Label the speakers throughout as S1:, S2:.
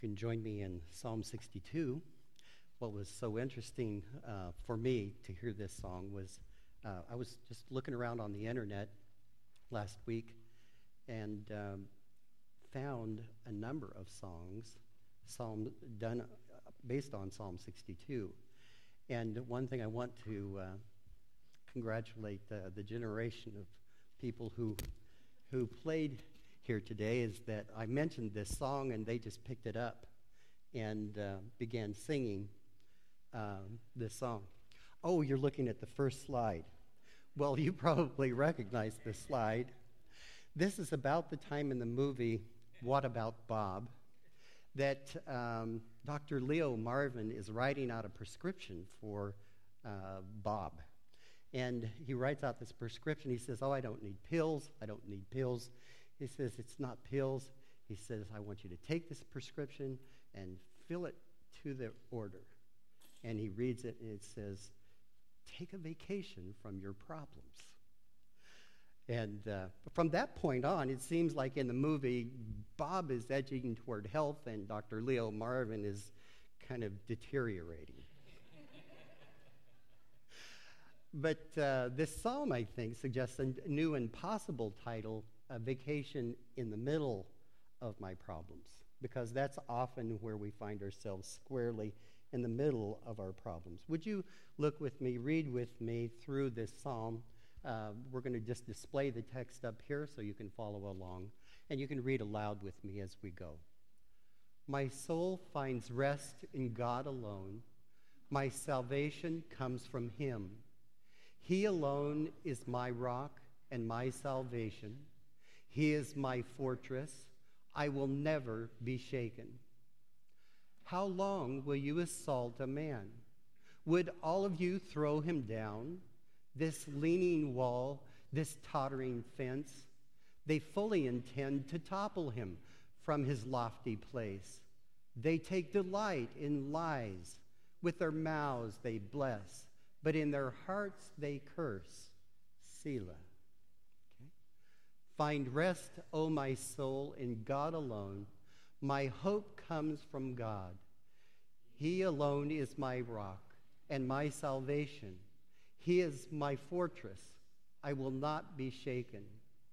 S1: You can join me in Psalm 62. What was so interesting for me to hear this song was I was just looking around on the internet last week and found a number of songs done based on Psalm 62. And one thing I want to congratulate the generation of people who played here today is that I mentioned this song and they just picked it up and began singing this song. Oh, you're looking at the first slide. Well, you probably recognize this slide. This is about the time in the movie What About Bob that Dr. Leo Marvin is writing out a prescription for Bob. And he writes out this prescription. He says, oh, I don't need pills. I don't need pills. He says, it's not pills. He says, I want you to take this prescription and fill it to the order. And he reads it, and it says, take a vacation from your problems. And from that point on, it seems like in the movie, Bob is edging toward health, and Dr. Leo Marvin is kind of deteriorating. But this psalm, I think, suggests a new and possible title, A Vacation in the Middle of My Problems, because that's often where we find ourselves, squarely in the middle of our problems. Would you look with me, read with me through this psalm? We're going to just display the text up here so you can follow along, and you can read aloud with me as we go. My soul finds rest in God alone. My salvation comes from him. He alone is my rock and my salvation. He is my fortress. I will never be shaken. How long will you assault a man? Would all of you throw him down? This leaning wall, this tottering fence, they fully intend to topple him from his lofty place. They take delight in lies. With their mouths they bless, but in their hearts they curse. Selah. Okay. Find rest, O my soul, in God alone. My hope comes from God. He alone is my rock and my salvation. He is my fortress. I will not be shaken.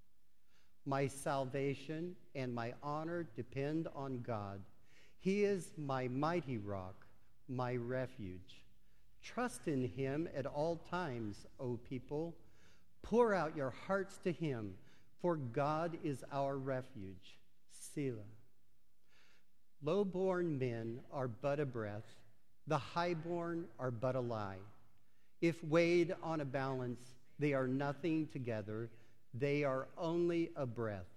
S1: My salvation and my honor depend on God. He is my mighty rock, my refuge. Trust in him at all times, O people. Pour out your hearts to him, for God is our refuge. Selah. Low-born men are but a breath. The high-born are but a lie. If weighed on a balance, they are nothing together. They are only a breath.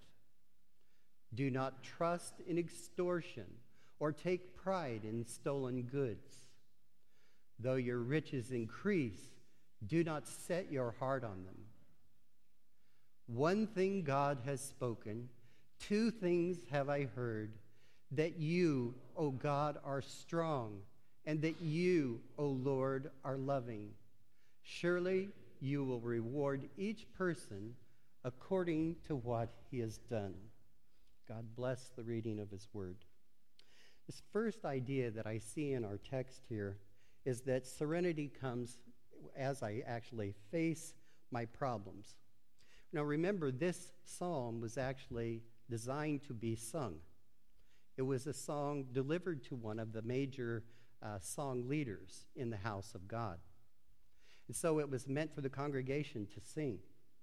S1: Do not trust in extortion or take pride in stolen goods. Though your riches increase, do not set your heart on them. One thing God has spoken, two things have I heard, that you, O God, are strong, and that you, O Lord, are loving. Surely you will reward each person according to what he has done. God bless the reading of his word. This first idea that I see in our text here is that serenity comes as I actually face my problems. Now remember, this psalm was actually designed to be sung. It was a song delivered to one of the major song leaders in the house of God. And so it was meant for the congregation to sing.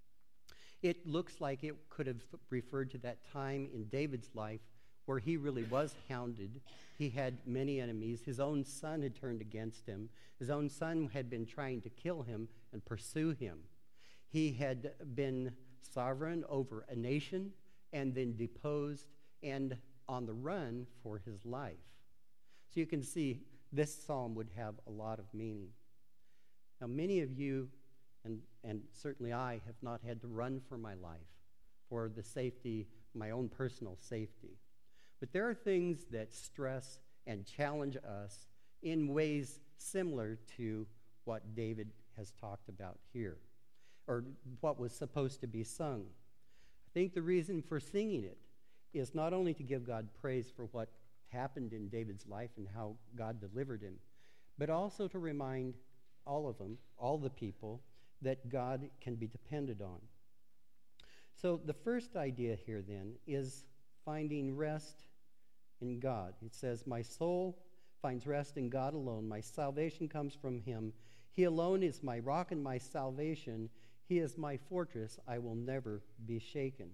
S1: It looks like it could have referred to that time in David's life where he really was hounded. He had many enemies. His own son had turned against him. His own son had been trying to kill him and pursue him. He had been sovereign over a nation and then deposed and on the run for his life. So you can see this psalm would have a lot of meaning. Now, many of you, and certainly I, have not had to run for my life, for the safety, my own personal safety. But there are things that stress and challenge us in ways similar to what David has talked about here, or what was supposed to be sung. I think the reason for singing it is not only to give God praise for what happened in David's life and how God delivered him, but also to remind all of them, all the people, that God can be depended on. So the first idea here then is finding rest in God. It says, my soul finds rest in God alone. My salvation comes from him. He alone is my rock and my salvation. He is my fortress. I will never be shaken.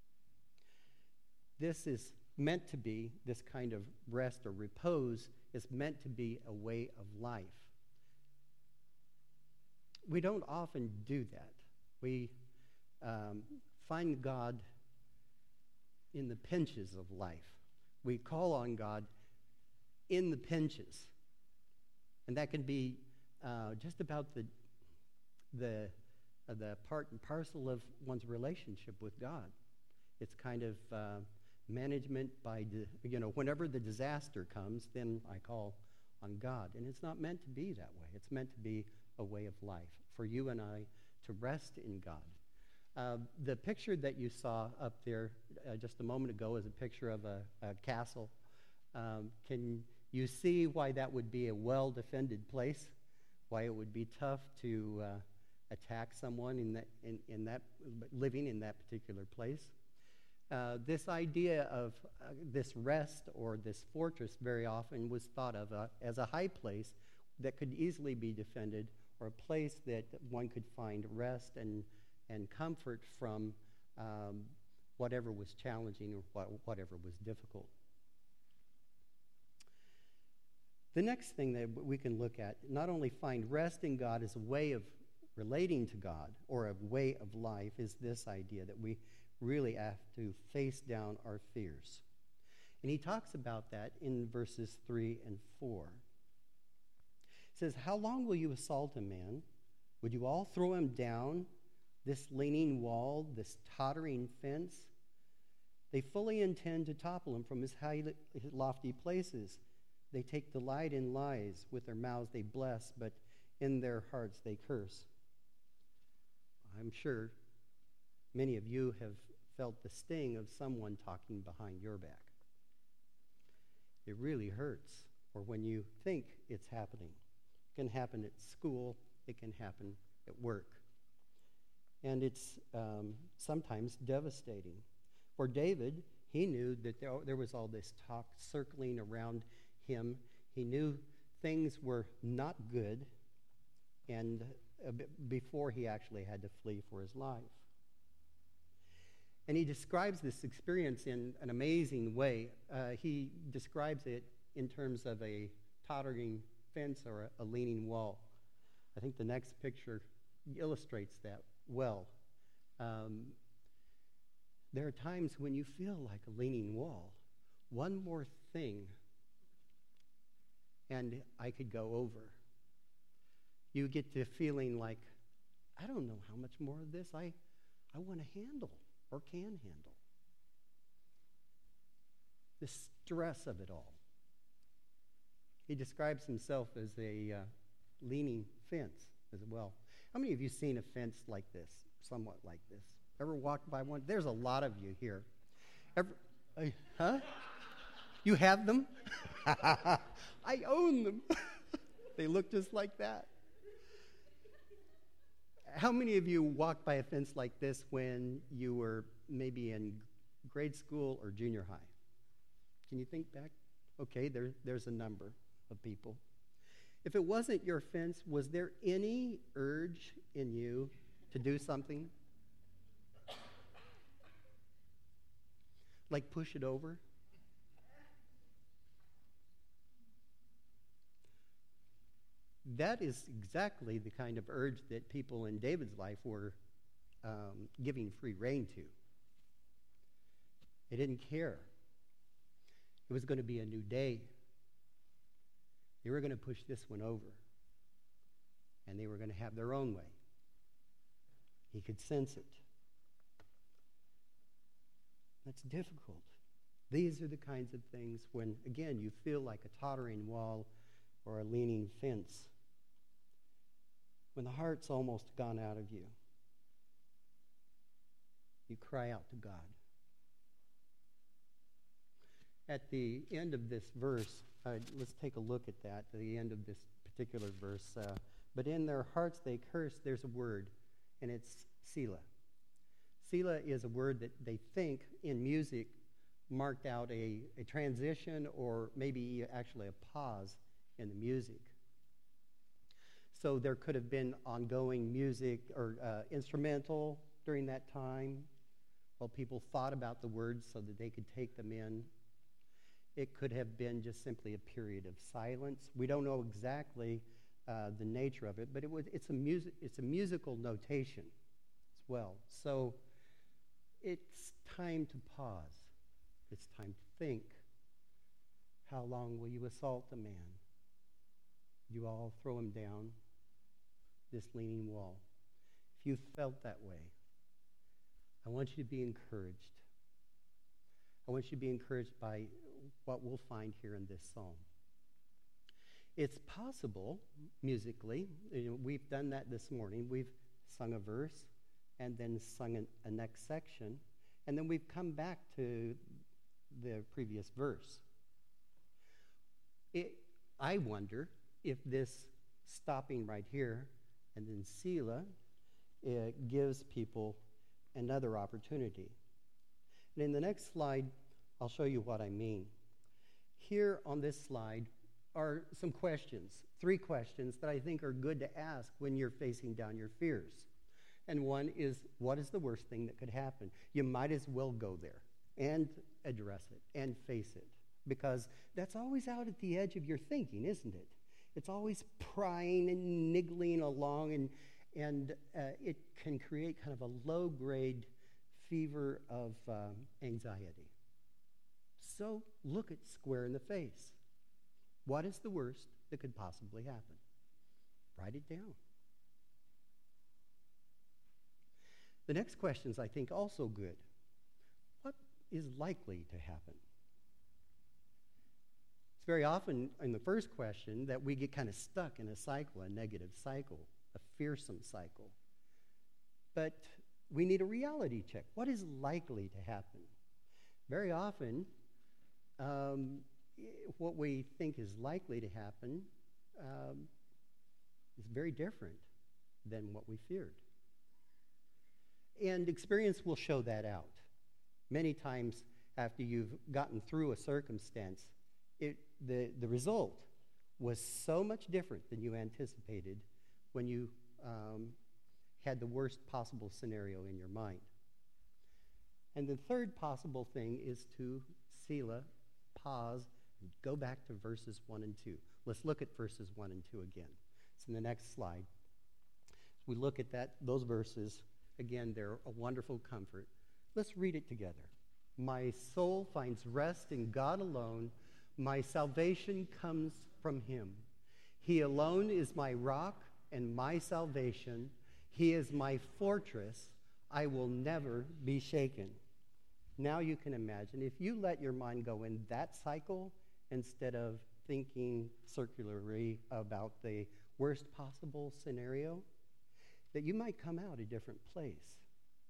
S1: This is meant to be, this kind of rest or repose is meant to be a way of life. We don't often do that. We find God in the pinches of life. We call on God in the pinches. And that can be just about the part and parcel of one's relationship with God. It's kind of management by, whenever the disaster comes, then I call on God. And it's not meant to be that way. It's meant to be a way of life for you and I to rest in God. The picture that you saw up there just a moment ago is a picture of a castle. Can you see why that would be a well-defended place? Why it would be tough to attack someone in that living in that particular place? This idea of this rest or this fortress very often was thought of as a high place that could easily be defended, or a place that one could find rest and comfort from whatever was challenging or whatever was difficult. The next thing that we can look at, not only find rest in God as a way of relating to God or a way of life, is this idea that we really have to face down our fears. And he talks about that in verses 3 and 4. He says, how long will you assault a man? Would you all throw him down, this leaning wall, this tottering fence? They fully intend to topple him from his high, lofty places. They take delight in lies. With their mouths they bless, but in their hearts they curse. I'm sure many of you have felt the sting of someone talking behind your back. It really hurts, or when you think it's happening. It can happen at school. It can happen at work. And it's sometimes devastating. For David, he knew that there was all this talk circling around him. He knew things were not good, and before he actually had to flee for his life. And he describes this experience in an amazing way. He describes it in terms of a tottering fence or a leaning wall. I think the next picture illustrates that well. There are times when you feel like a leaning wall. One more thing, and I could go over. You get to feeling like, I don't know how much more of this I want to handle or can handle. The stress of it all. He describes himself as a leaning fence as well. How many of you seen a fence like this, somewhat like this? Ever walked by one? There's a lot of you here. Huh? You have them? I own them. They look just like that. How many of you walked by a fence like this when you were maybe in grade school or junior high? Can you think back? Okay, there's a number of people. If it wasn't your fence, was there any urge in you to do something? Like push it over? That is exactly the kind of urge that people in David's life were giving free rein to. They didn't care. It was going to be a new day. They were going to push this one over. And they were going to have their own way. He could sense it. That's difficult. These are the kinds of things when, again, you feel like a tottering wall or a leaning fence. When the heart's almost gone out of you, you cry out to God. At the end of this verse, let's take a look at that, at the end of this particular verse. But in their hearts they curse, there's a word, and it's Selah. Selah is a word that they think in music marked out a transition or maybe actually a pause in the music. So there could have been ongoing music or instrumental during that time while people thought about the words so that they could take them in. It could have been just simply a period of silence. We don't know exactly the nature of it, but it's a musical notation as well. So it's time to pause. It's time to think. How long will you assault a man? You all throw him down this leaning wall. If you felt that way, I want you to be encouraged. I want you to be encouraged by what we'll find here in this psalm. It's possible, musically, we've done that this morning. We've sung a verse and then sung a next section, and then we've come back to the previous verse. I wonder if this stopping right here and then Selah gives people another opportunity. And in the next slide, I'll show you what I mean. Here on this slide are some questions, 3 questions that I think are good to ask when you're facing down your fears. And one is, what is the worst thing that could happen? You might as well go there and address it and face it, because that's always out at the edge of your thinking, isn't it? It's always prying and niggling along, and it can create kind of a low-grade fever of anxiety. So look it square in the face. What is the worst that could possibly happen? Write it down. The next question is, I think, also good. What is likely to happen? It's very often in the first question that we get kind of stuck in a cycle, a negative cycle, a fearsome cycle. But we need a reality check. What is likely to happen? Very often, what we think is likely to happen is very different than what we feared. And experience will show that out. Many times after you've gotten through a circumstance, the result was so much different than you anticipated when you had the worst possible scenario in your mind. And the third possible thing is to Selah, pause, and go back to verses 1 and 2. Let's look at verses 1 and 2 again. It's in the next slide. As we look at those verses, again, they're a wonderful comfort. Let's read it together. My soul finds rest in God alone. My salvation comes from him. He alone is my rock and my salvation. He is my fortress. I will never be shaken. Now you can imagine, if you let your mind go in that cycle instead of thinking circularly about the worst possible scenario, that you might come out a different place.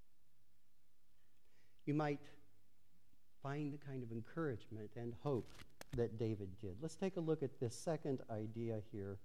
S1: You might find the kind of encouragement and hope that David did. Let's take a look at this second idea here.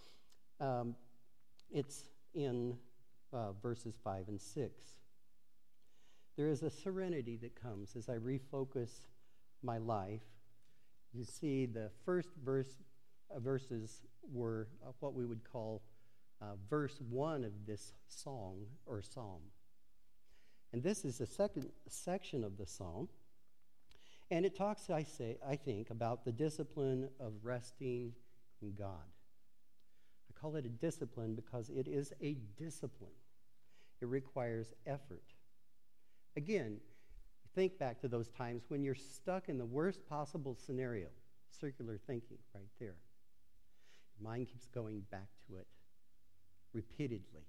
S1: It's in verses 5 and 6. There is a serenity that comes as I refocus my life. You see, the first verses were what we would call verse 1 of this song or psalm. And this is the second section of the psalm. And it talks, I think, about the discipline of resting in God. I call it a discipline because it is a discipline. It requires effort. Again, think back to those times when you're stuck in the worst possible scenario, circular thinking right there. Your mind keeps going back to it repeatedly.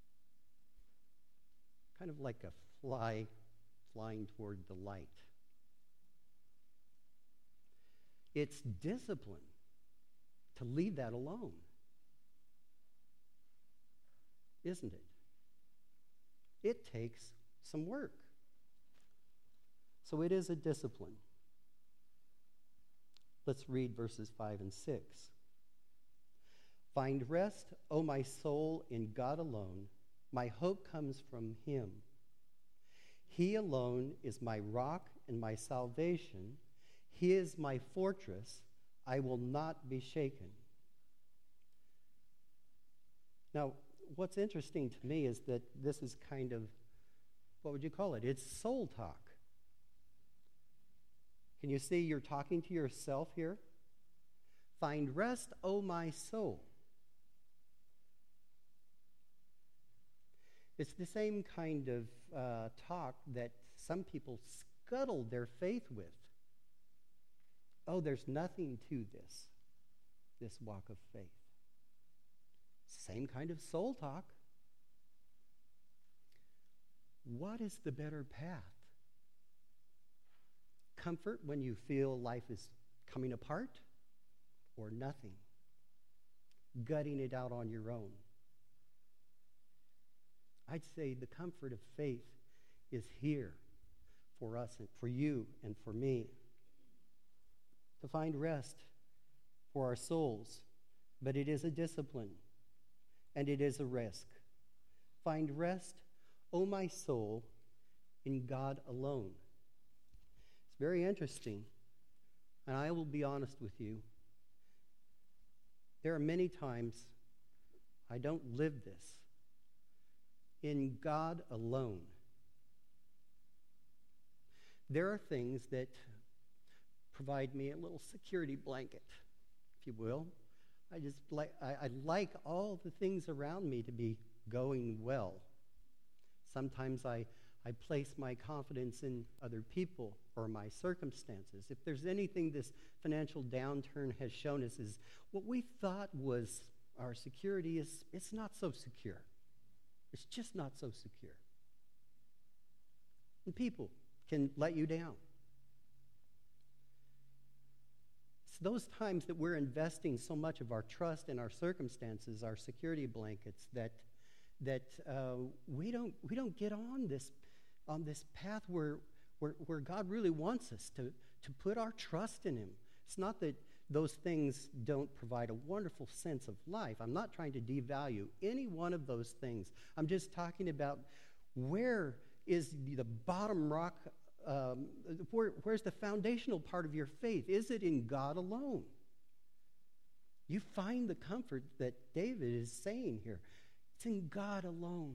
S1: Kind of like a fly flying toward the light. It's discipline to leave that alone, isn't it? It takes some work. So it is a discipline. Let's read verses 5 and 6. Find rest, O my soul, in God alone. My hope comes from him. He alone is my rock and my salvation. He is my fortress. I will not be shaken. Now, what's interesting to me is that this is kind of, what would you call it? It's soul talk. Can you see you're talking to yourself here? Find rest, O my soul. It's the same kind of talk that some people scuttle their faith with. Oh, there's nothing to this walk of faith. Same kind of soul talk. What is the better path? Comfort when you feel life is coming apart, or nothing? Gutting it out on your own? I'd say the comfort of faith is here for us and for you and for me. To find rest for our souls, but it is a discipline and it is a risk. Find rest, O my soul, in God alone. It's very interesting, and I will be honest with you. There are many times I don't live this. In God alone. There are things that provide me a little security blanket, if you will. I like all the things around me to be going well. Sometimes I place my confidence in other people or my circumstances. If there's anything this financial downturn has shown us is what we thought was our security it's not so secure. It's just not so secure. And people can let you down. It's those times that we're investing so much of our trust in our circumstances, our security blankets, that we don't get on this path where God really wants us to put our trust in him. It's not that those things don't provide a wonderful sense of life. I'm not trying to devalue any one of those things. I'm just talking about where is the bottom rock, where's the foundational part of your faith? Is it in God alone? You find the comfort that David is saying here. It's in God alone.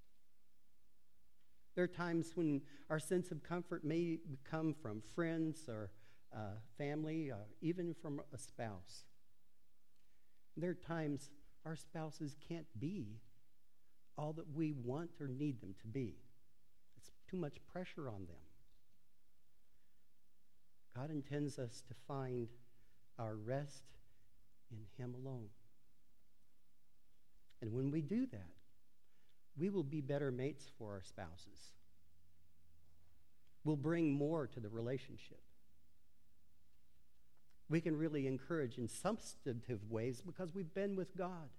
S1: There are times when our sense of comfort may come from friends or family, even from a spouse. There are times our spouses can't be all that we want or need them to be. It's too much pressure on them. God intends us to find our rest in him alone. And when we do that, we will be better mates for our spouses. We'll bring more to the relationship. We can really encourage in substantive ways because we've been with God.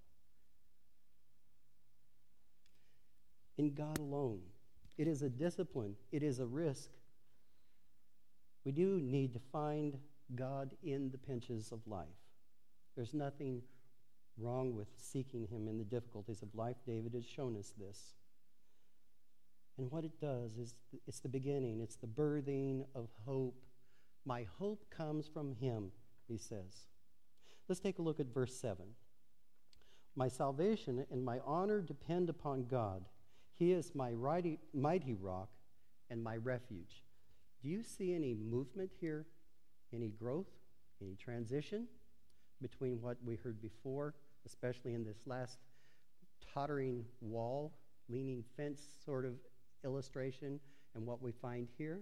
S1: In God alone. It is a discipline. It is a risk. We do need to find God in the pinches of life. There's nothing wrong with seeking him in the difficulties of life. David has shown us this. And what it does is it's the beginning. It's the birthing of hope. My hope comes from him, he says. Let's take a look at verse 7. My salvation and my honor depend upon God. He is my mighty rock and my refuge. Do you see any movement here? Any growth? Any transition between what we heard before, especially in this last tottering wall, leaning fence sort of illustration, and what we find here?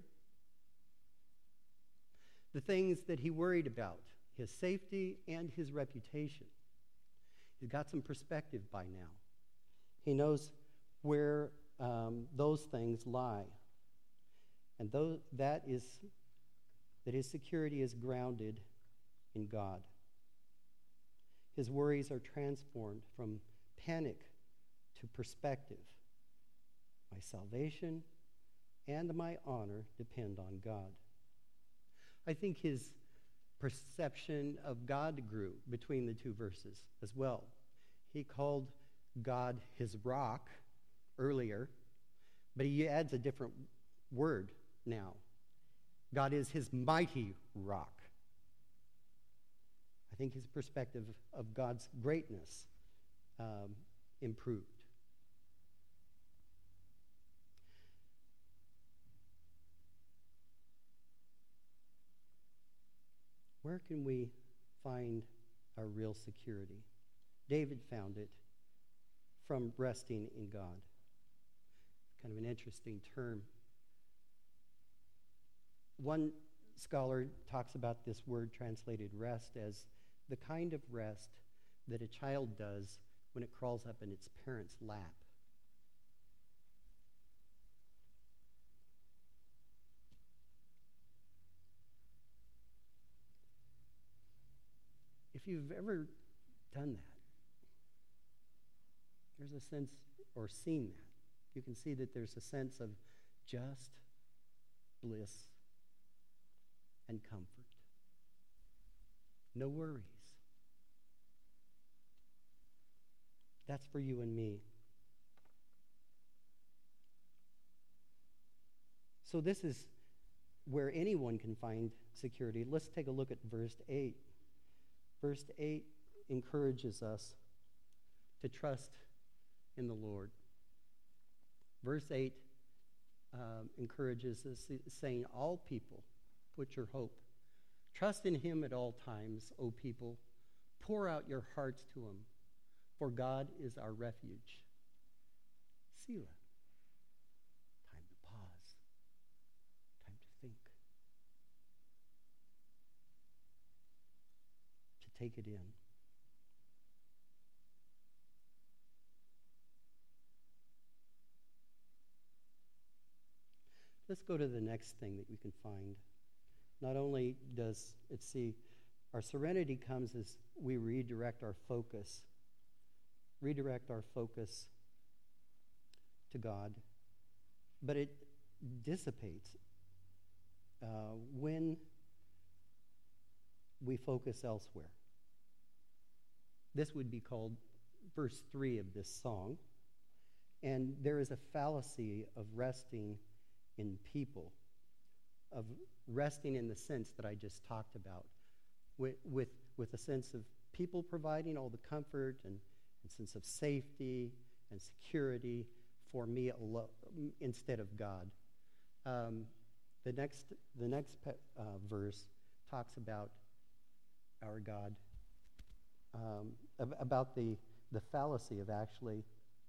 S1: The things that he worried about, his safety and his reputation. He's got some perspective by now. He knows where those things lie. And that his security is grounded in God. His worries are transformed from panic to perspective. My salvation and my honor depend on God. I think his perception of God grew between the two verses as well. He called God his rock earlier, but he adds a different word now. God is his mighty rock. I think his perspective of God's greatness improved. Where can we find our real security? David found it from resting in God. Kind of an interesting term. One scholar talks about this word translated rest as the kind of rest that a child does when it crawls up in its parent's lap. If you've ever done that, there's a sense, or seen that, you can see that there's a sense of just bliss and comfort. No worries. That's for you and me. So this is where anyone can find security. Let's take a look at verse 8. Verse 8 encourages us to trust in the Lord. Verse 8 encourages us, saying, all people, put your hope. Trust in him at all times, O people. Pour out your hearts to him, for God is our refuge. Selah. Time to pause. Time to think. To take it in. Let's go to the next thing that we can find. Not only does it see our serenity comes as we redirect our focus to God, but it dissipates when we focus elsewhere. This would be called verse 3 of this song, and there is a fallacy of resting in people, of resting in the sense that I just talked about, with a sense of people providing all the comfort and sense of safety and security for me instead of God. The next verse talks about our God, about the fallacy of actually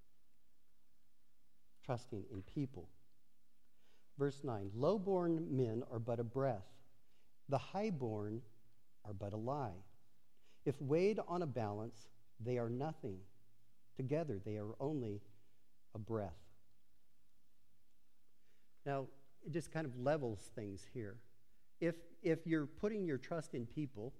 S1: trusting in people. Verse 9, low-born men are but a breath. The high-born are but a lie. If weighed on a balance, they are nothing. Together, they are only a breath. Now, it just kind of levels things here. If you're putting your trust in people,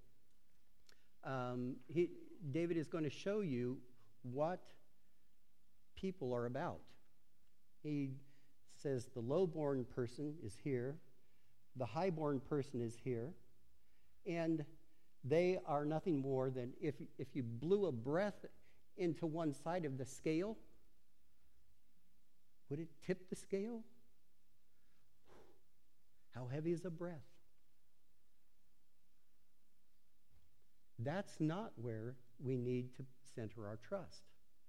S1: David is going to show you what people are about. He says the low-born person is here, the high-born person is here, and they are nothing more than if you blew a breath into one side of the scale, would it tip the scale? How heavy is a breath? That's not where we need to center our trust.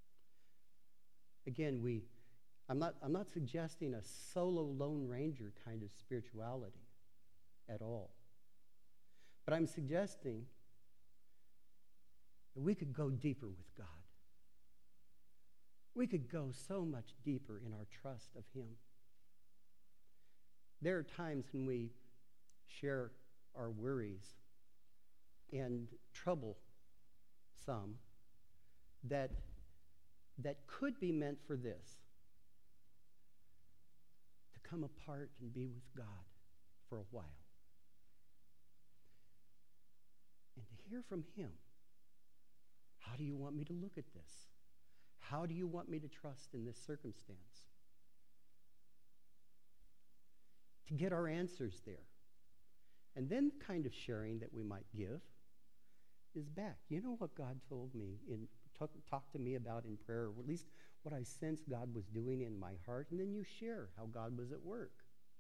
S1: Again, I'm not suggesting a solo Lone Ranger kind of spirituality at all. But I'm suggesting that we could go deeper with God. We could go so much deeper in our trust of him. There are times when we share our worries and trouble some that could be meant for this, to come apart and be with God for a while. And to hear from him, how do you want me to look at this? How do you want me to trust in this circumstance? To get our answers there. And then kind of sharing that we might give is back. You know what God told me, talked to me about in prayer, or at least what I sensed God was doing in my heart, and then you share how God was at work.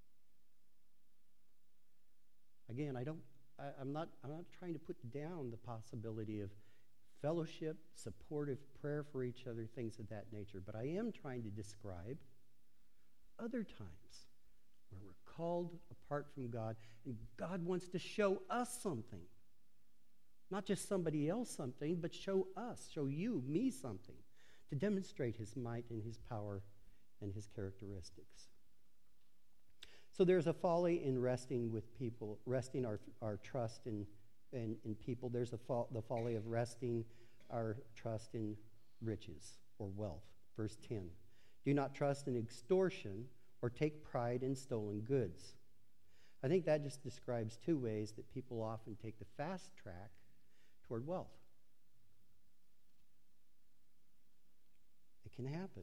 S1: Again, I'm not trying to put down the possibility of fellowship, supportive prayer for each other, things of that nature, but I am trying to describe other times where we're called apart from God, and God wants to show us something. Not just somebody else something, but show us, show you, me something, to demonstrate his might and his power and his characteristics. So there's a folly in resting with people, resting our trust in people. There's the folly of resting our trust in riches or wealth. Verse 10, do not trust in extortion or take pride in stolen goods. I think that just describes two ways that people often take the fast track toward wealth. It can happen.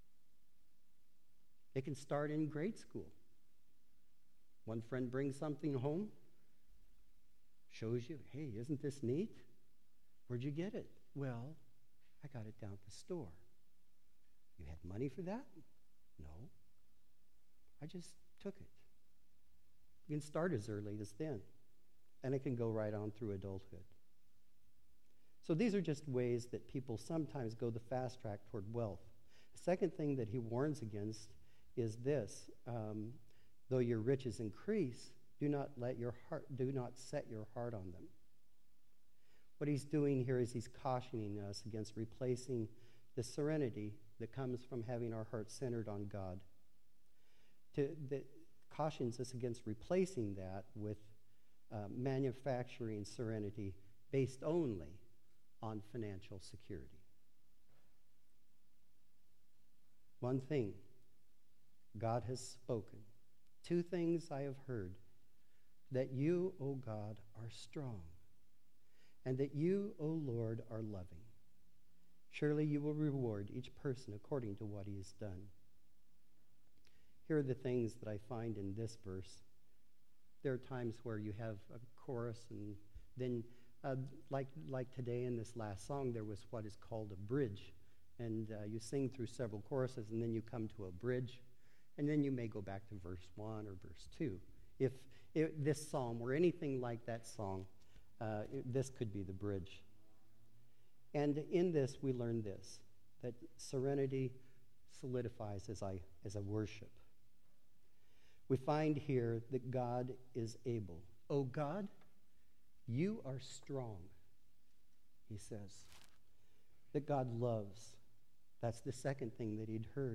S1: It can start in grade school. One friend brings something home, shows you, hey, isn't this neat? Where'd you get it? Well, I got it down at the store. You had money for that? No. I just took it. You can start as early as then, and it can go right on through adulthood. So these are just ways that people sometimes go the fast track toward wealth. The second thing that he warns against is this: though your riches increase, do not set your heart on them. What he's doing here is he's cautioning us against replacing the serenity that comes from having our hearts centered on God. That cautions us against replacing that with manufacturing serenity based only on financial security. One thing God has spoken, two things I have heard, that you, O God, are strong, and that you, O Lord, are loving. Surely you will reward each person according to what he has done. Here are the things that I find in this verse. There are times where you have a chorus, and then like today in this last song, there was what is called a bridge. And you sing through several choruses, and then you come to a bridge, and then you may go back to verse 1 or verse 2. If this psalm were anything like that song, this could be the bridge. And in this, we learn this, that serenity solidifies as I worship. We find here that God is able. Oh God, you are strong, he says. That God loves. That's the second thing that he'd heard.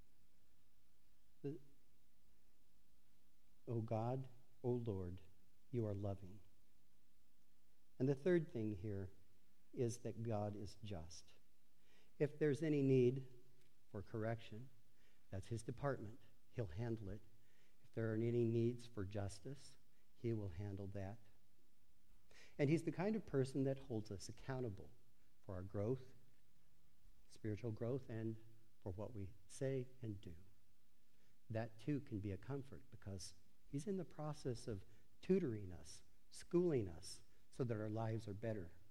S1: Oh God, oh Lord, you are loving. And the third thing here is that God is just. If there's any need for correction, that's his department. He'll handle it. If there are any needs for justice, he will handle that. And he's the kind of person that holds us accountable for our growth, spiritual growth, and for what we say and do. That too can be a comfort because he's in the process of tutoring us, schooling us, so that our lives are better.